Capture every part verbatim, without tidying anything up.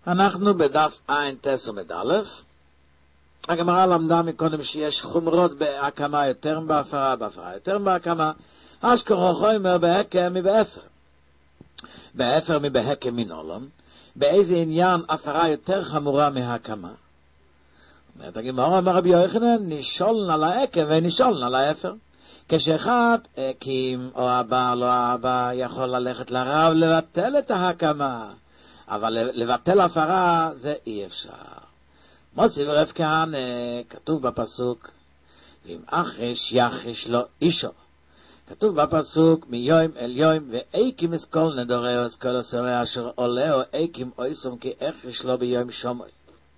אנחנו בדף עין תס עמוד א', הגמרא למדה מקודם שיש חומרות בהקמה יותר בהפרה, בהפרה יותר בהקמה. אשכרה חומר בהקם מבאפר. באפר מבהקם מנולון. באיזה עניין הפרה יותר חמורה מהקמה? אומרת הגמרא, אמר רבי יוחנן, נשאלן על העקם ונשאלן על האפר. כשאחד הקים או הבעל או האבא יכול ללכת לרב לבטל את ההקמה, אבל לבטל הפרה זה אי אפשר. מוסיף רב כהנא, כתוב בפסוק, ואם אחש יחש לו אישו. כתוב בפסוק, מיום אל יום, ואיקים אסכול נדורהו אסכול הסורי אשר עולהו איקים אויסום כי אחש לו ביום שומוי.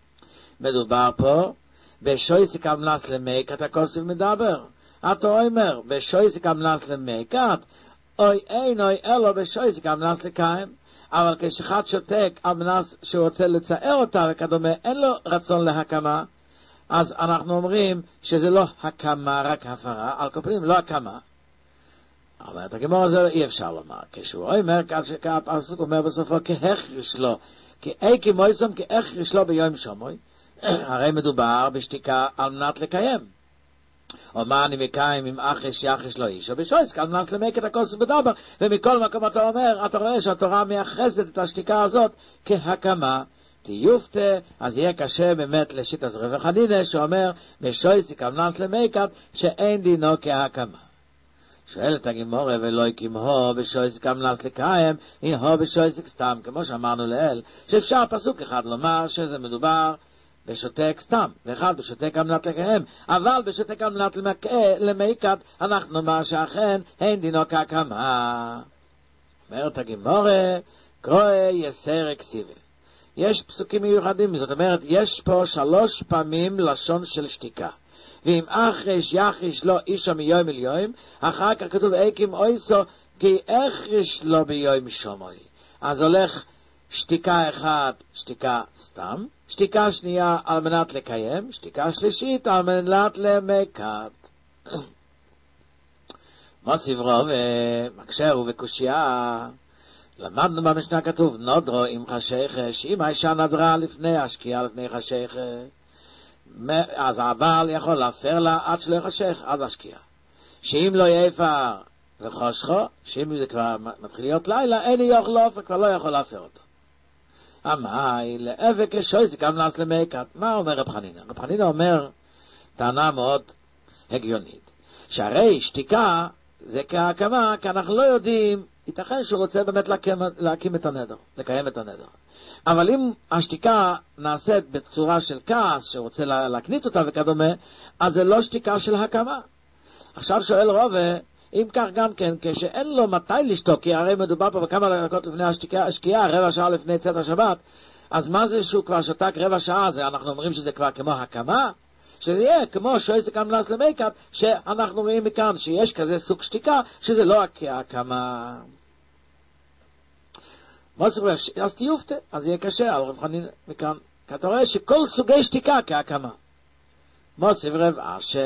מדובר פה, בשויסיק אמלס למיקת הכוסף מדבר. אתה אומר, בשויסיק אמלס למיקת, אוי אין אוי אלו בשויסיק אמלס לקיים. אבל כשאחד שותק אמנס שהוא רוצה לצער אותה וכדומה, אין לו רצון להקמה, אז אנחנו אומרים שזה לא הקמה, רק הפרה, על כל פנים לא הקמה. אבל את הגמרא הזה אי אפשר לומר. כשהוא אומר, הפסוק אומר בסופו, כהחריש לו, כאיקים מויסום כהחריש לו ביום שומוי, הרי מדובר בשתיקה על מנת לקיים. או מה אני מקיים אם אחש יחש לא איש, או בשויס, כאן מנס למק את הכוס בדבר, ומכל מקום אתה אומר, אתה רואה שהתורה מייחסת את השתיקה הזאת כהקמה, תיופתה, אז יהיה קשה באמת לשיט אז רב חנינא, שאומר, בשויס, כאן מנס למקת, שאין דינו כהקמה. שואלת הגמרא, ולא יקימו בשויס, כאן מנס לקיים, יהו בשויס סתם, כמו שאמרנו לאל, שאפשר פסוק אחד לומר שזה מדובר, בשותק סתם, ואחד בשותק אמנת לקיים, אבל בשותק אמנת למיקת, אנחנו נאמר שאכן אין דינו כהקמה. אומרת הגמרא, קרואי יסר אקסיבי. יש פסוקים מיוחדים, זאת אומרת, יש פה שלוש פעמים לשון של שתיקה. ואם אחריש יחריש לו אישו מיום אל יום, אחר כך כתוב איקים אויסו, כי אחריש לו ביום שומוי. אז הולך שתיקה אחת, שתיקה סתם, שתיקה שנייה על מנת לקיים, שתיקה שלישית על מנת למקת. מוסיף רוב, מקשר ובקושייה, למדנו במשנה כתוב, נודרו עם חשיכה, אם האישה נדרה לפני השקיעה לפני חשיכה, אז הבעל יכול להפר לה עד שלא יחשך, עד השקיעה. שאם לא יפר וחושכו, שאם זה כבר מתחיל להיות לילה, אין יוכל להפר, כבר לא יכול להפר אותו. אמאי, לאבק השויסיק אמנס למקת. מה אומר רב חנינא? רב חנינא אומר טענה מאוד הגיונית, שהרי שתיקה זה כהקמה, כי אנחנו לא יודעים, ייתכן שהוא רוצה באמת להקים, להקים את הנדר, לקיים את הנדר. אבל אם השתיקה נעשית בצורה של כעס, שרוצה להקנית אותה וכדומה, אז זה לא שתיקה של הקמה. עכשיו שואל רובה, אם כך גם כן, כשאין לו מתי לשתוק, כי הרי מדובר פה בכמה דקות לפני השקיעה, רבע שעה לפני צאת השבת, אז מה זה שהוא כבר שתק רבע שעה? זה אנחנו אומרים שזה כבר כמו הקמה? שזה יהיה כמו שויסיק אמנס למקת, שאנחנו רואים מכאן שיש כזה סוג שתיקה, שזה לא כהקמה. אז תיופתה, אז יהיה קשה על רב חנינא מכאן, כי אתה רואה שכל סוגי שתיקה כהקמה. מוסיף רב אשר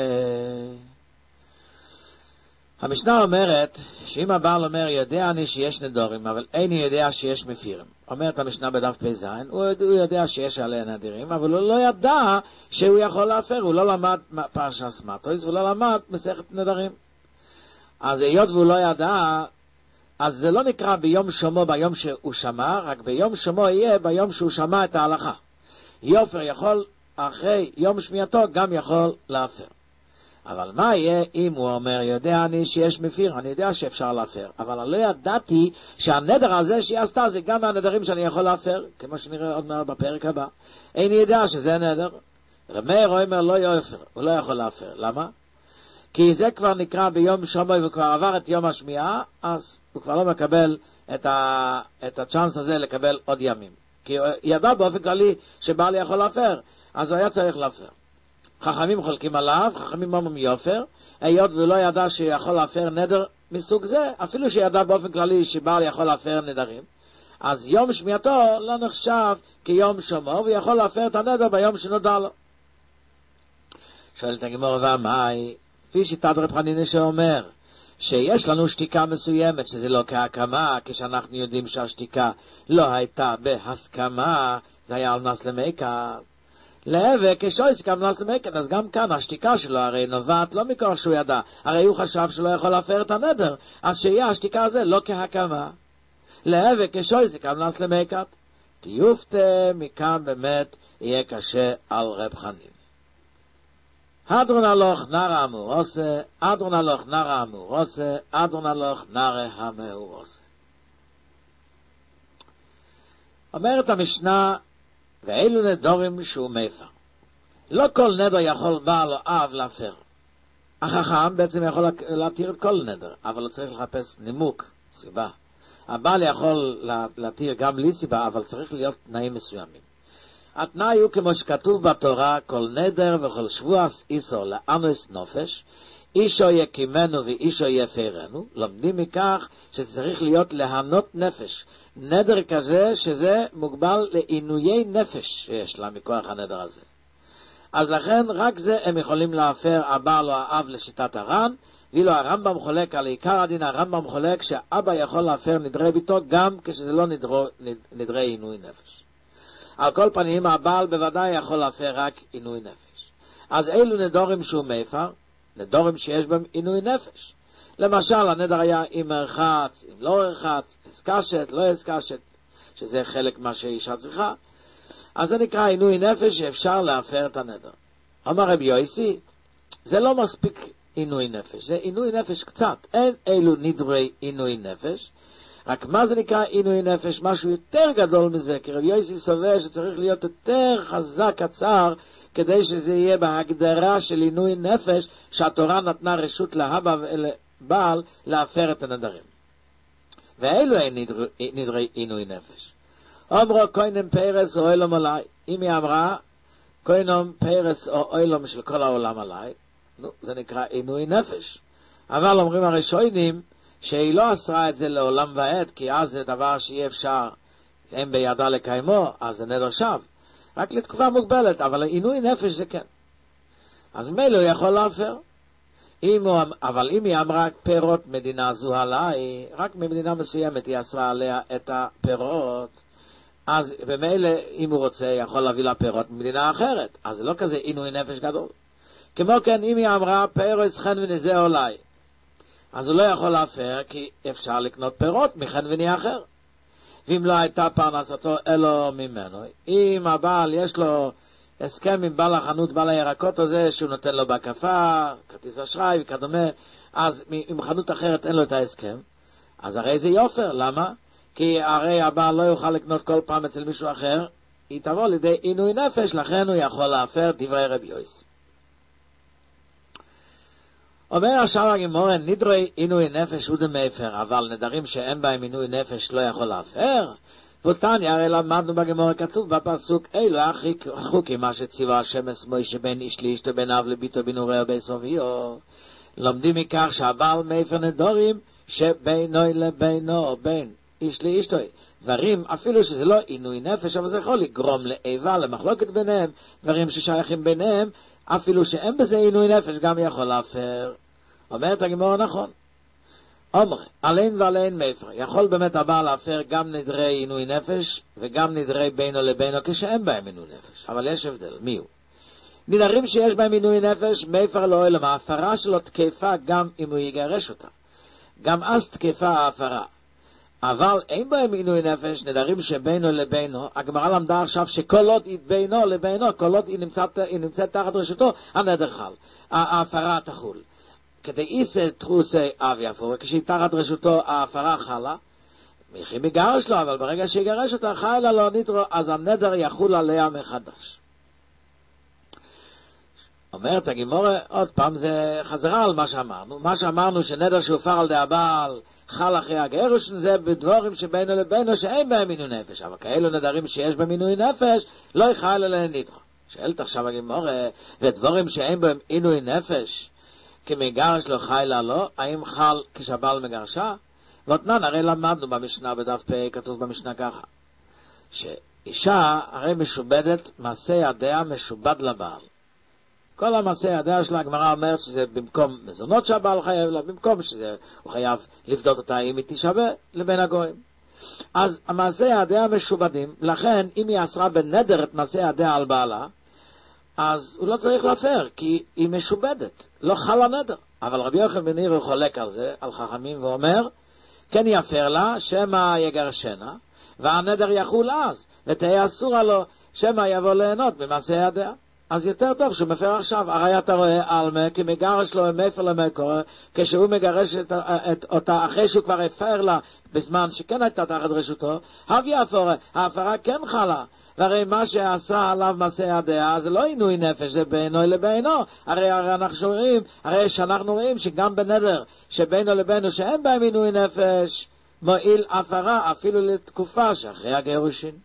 המשנה אומרת שאם הבעל אומר יודע אני שיש נדורים אבל איני יודע שיש מפירים, אומרת המשנה בדף פי זין, הוא, הוא יודע שיש עליה נדירים אבל הוא לא ידע שהוא יכול להפר, הוא לא למד פרשת מטויס, הוא לא למד מסכת נדרים. אז היות והוא לא ידע, אז זה לא נקרא ביום שומו ביום שהוא שמע, רק ביום שומו יהיה ביום שהוא שמע את ההלכה. יופר יכול אחרי יום שמיעתו גם יכול להפר. אבל מה יהיה אם הוא אומר, יודע אני שיש מפיר, אני יודע שאפשר להפר, אבל אני לא ידעתי שהנדר הזה שהיא עשתה זה גם מהנדרים שאני יכול להפר, כמו שנראה עוד מעט בפרק הבא. אין ידע שזה נדר. רמי אומר לא יופר, הוא לא יכול להפר. למה? כי זה כבר נקרא ביום שומוי וכבר עבר את יום השמיעה, אז הוא כבר לא מקבל את, ה... את הצ'אנס הזה לקבל עוד ימים. כי הוא ידע באופן כללי שבעלי יכול להפר, אז הוא היה צריך להפר. חכמים חולקים עליו, חכמים אומרים יופר, היות ולא ידע שיכול להפר נדר מסוג זה, אפילו שידע באופן כללי שבעל יכול להפר נדרים, אז יום שמיעתו לא נחשב כיום שומו, ויכול להפר את הנדר ביום שנודע לו. שואלת הגמרא ואמאי, כפי שיטת רב חנינא שאומר, שיש לנו שתיקה מסוימת, שזה לא כהקמה, כשאנחנו יודעים שהשתיקה לא הייתה בהסכמה, זה היה על נס למקה. להיאבק, כשויסק על נס למקה, אז גם כאן השתיקה שלו הרי נובעת לא מכוח שהוא ידע, הרי הוא חשב שלא יכול להפר את הנדר, אז שיהיה השתיקה הזה לא כהקמה. להיאבק, כשויסק על נס למקה, תיופתה, מכאן באמת יהיה קשה על רב חנין. אדרון הלוך נרא המורוסה, אדרון הלוך נרא המורוסה, אדרון הלוך נרא המאורוסה. אומרת המשנה, ואילו נדורים שהוא מפר. לא כל נדר יכול בעל או אב להפר. החכם בעצם יכול להתיר את כל נדר, אבל הוא צריך לחפש נימוק, סיבה. הבעל יכול להתיר גם בלי סיבה, אבל צריך להיות תנאים מסוימים. התנאי הוא כמו שכתוב בתורה, כל נדר וכל שבועס איסור לאנוס נופש, אישו יקימנו ואישו יפרנו, לומדים מכך שצריך להיות להנות נפש. נדר כזה שזה מוגבל לעינויי נפש שיש לה מכוח הנדר הזה. אז לכן רק זה הם יכולים להפר הבעל או האב לשיטת הר"ן, ואילו הרמב"ם חולק על עיקר הדין, הרמב"ם חולק שאבא יכול להפר נדרי ביתו גם כשזה לא נדרו, נד, נדרי עינוי נפש. על כל פנים הבעל בוודאי יכול להפר רק עינוי נפש. אז אילו נדורים שהוא מפר, נדורים שיש בהם עינוי נפש. למשל הנדר היה אם הרחץ, אם לא הרחץ, הסקשת, לא הסקשת, שזה חלק מה שאישה צריכה. אז זה נקרא עינוי נפש שאפשר להפר את הנדר. אמר רבי יוסי, זה לא מספיק עינוי נפש, זה עינוי נפש קצת. אין אילו נדרי עינוי נפש. רק מה זה נקרא עינוי נפש? משהו יותר גדול מזה, כי רבי יוסי סובר שצריך להיות יותר חזק קצר, כדי שזה יהיה בהגדרה של עינוי נפש, שהתורה נתנה רשות לאבא ולבעל להפר את הנדרים. ואילו אין נדר, נדרי עינוי נפש. אמרו כהנם פרס או אילום עליי. אם היא אמרה כהנם פרס או אילום של כל העולם עליי, נו, זה נקרא עינוי נפש. אבל אומרים הראשונים שהיא לא אסרה את זה לעולם ועד, כי אז זה דבר שאי אפשר, אין בידה לקיימו, אז זה נדר שווא. רק לתקופה מוגבלת, אבל עינוי נפש זה כן. אז מילא הוא יכול להפר. אם הוא, אבל אם היא אמרה פירות מדינה זו עליי, רק ממדינה מסוימת היא אסרה עליה את הפירות, אז במילא אם הוא רוצה יכול להביא לה פירות ממדינה אחרת, אז זה לא כזה עינוי נפש גדול. כמו כן אם היא אמרה פירות חן ונזה עליי, אז הוא לא יכול להפר כי אפשר לקנות פירות מחן וני אחר. ואם לא הייתה פרנסתו אלו ממנו, אם הבעל יש לו הסכם עם בעל החנות, בעל הירקות הזה, שהוא נותן לו בהקפה, כרטיס אשראי וכדומה, אז עם חנות אחרת אין לו את ההסכם, אז הרי זה יופר. למה? כי הרי הבעל לא יוכל לקנות כל פעם אצל מישהו אחר, היא תבוא לידי עינוי נפש, לכן הוא יכול להפר דברי רבי יוסי. אומר עכשיו הגמרא, נדרי עינוי נפש הוא דמפר, אבל נדרים שאין בהם עינוי נפש לא יכול להפר? ותניא, הרי למדנו בגמרא, כתוב בפסוק, אילו החוקים מה שציווה השם מוישה בין איש לאשתו בין אב לביתו בין הורהו בין סוביו. לומדים מכך שהבעל מפר נדרים שבינו לבינו, בין איש לאשתו. דברים, אפילו שזה לא עינוי נפש, אבל זה יכול לגרום לאיבה, למחלוקת ביניהם, דברים ששייכים ביניהם, אפילו שאין בזה עינוי נפש, גם יכול להפר. אומרת הגמרא נכון. אומר, עליין ועליין מפר. יכול באמת הבעל להפר גם נדרי עינוי נפש, וגם נדרי בינו לבינו, כשאין בהם עינוי נפש. אבל יש הבדל, מי הוא? נדרים שיש בהם עינוי נפש, מפר לא אלא, ההפרה שלו תקפה גם אם הוא יגרש אותה. גם אז תקפה ההפרה. אבל אין בהם עינוי נפש, נדרים שבינו לבינו, הגמרא למדה עכשיו שכל עוד היא בינו לבינו, כל עוד היא נמצאת, היא נמצאת תחת רשותו, הנדר חל, ההפרה תחול. כדי איסה תחוסי אב יפו, וכשהיא תחת רשותו ההפרה חלה, מיכי מגרש לו, אבל ברגע שיגרש אותה חיילה לא נדרו, אז הנדר יחול עליה מחדש. אומרת הגמרא, עוד פעם זה חזרה על מה שאמרנו, מה שאמרנו שנדר שהופר על די הבעל, חל אחרי הגירוש, זה בדבורים שבינו לבינו שאין בהם עינוי נפש, אבל כאלו נדרים שיש בהם עינוי נפש, לא יחל אליהם נדרו. שאלת עכשיו הגמרא, ודבורים שאין בהם עינוי נפש, כמגרש לא חיילה לא, האם חל כשהבעל מגרשה? ואותנן, הרי למדנו במשנה בדף פ', כתוב במשנה ככה, שאישה הרי משובדת, מעשה ידיה משובד לבעל. כל המעשה ידיה שלה, הגמרא אומרת שזה במקום מזונות שהבעל חייב לה, במקום שזה הוא חייב לפדות אותה אם היא תשווה לבין הגויים. אז מעשי ידיה משובדים, לכן אם היא אסרה בנדר את מעשי ידיה על בעלה, אז הוא לא צריך להפר, כי היא משובדת, לא חלה נדר. אבל רבי יוחנן בן עירי חולק על זה, על חכמים, ואומר, כן יפר לה, שמא יגרשנה, והנדר יחול אז, ותהיה אסורה לו, שמא יבוא ליהנות במעשי ידיה. אז יותר טוב שהוא מפר עכשיו. הרי אתה רואה אלמה, כי מגרש לו מפר למקור, כשהוא מגרש את, את אותה, אחרי שהוא כבר הפר לה, בזמן שכן הייתה תחת רשותו, הביא הפרה, ההפרה כן חלה. והרי מה שעשה עליו מעשה ידיה, זה לא עינוי נפש, זה בינו לבינו. הרי, הרי אנחנו רואים, הרי שאנחנו רואים שגם בנדר, שבינו לבינו, שאין בהם עינוי נפש, מועיל הפרה, אפילו לתקופה שאחרי הגירושין.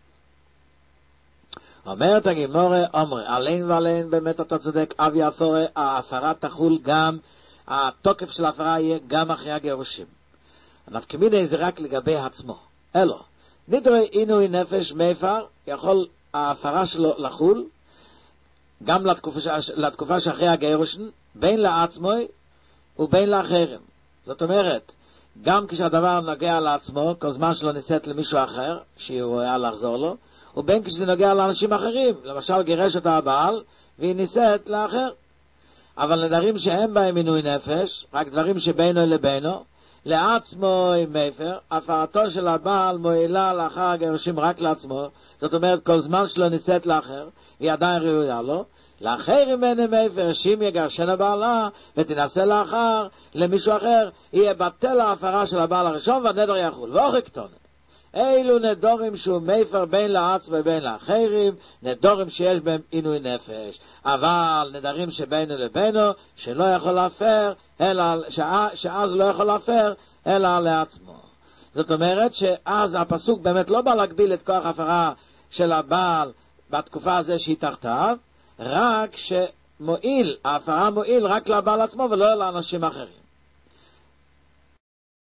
אומרת הגימורה, אומרי, עליין ועליין, באמת אתה צודק, אבי הפרה, ההפרה תחול גם, התוקף של ההפרה יהיה גם אחרי הגירושים. הנפקמיני זה רק לגבי עצמו. אלו, נדרי עינוי נפש מפר, יכול ההפרה שלו לחול, גם לתקופה, לתקופה שאחרי הגירושים, בין לעצמו ובין לאחרים. זאת אומרת, גם כשהדבר נוגע לעצמו, כל זמן שלא ניסית למישהו אחר, שהוא היה לחזור לו, ובין כשזה נוגע לאנשים אחרים, למשל גירש אותה הבעל, והיא ניסית לאחר. אבל נדרים שהם בהם עינוי נפש, רק דברים שבינו לבינו, לעצמו עם מפר, הפרתו של הבעל מועילה לאחר הגירושים רק לעצמו, זאת אומרת כל זמן שלא ניסית לאחר, היא עדיין ראויה לו, לאחר אם אין מפר, שאם יגרשנה בעלה, ותנסה לאחר למישהו אחר, יהיה בטל ההפרה של הבעל הראשון, והנדר יחול. ואוכי קטונה. אילו נדורים שהוא מפר בין לעצמו ובין לאחרים, נדורים שיש בהם עינוי נפש. אבל נדרים שבינו לבינו, שלא יכול להפר, אלא, שאז, שאז לא יכול להפר, אלא לעצמו. זאת אומרת שאז הפסוק באמת לא בא להגביל את כוח ההפרה של הבעל בתקופה הזו שהיא תחתיו, רק שמועיל, ההפרה מועיל רק לבעל עצמו ולא לאנשים אחרים.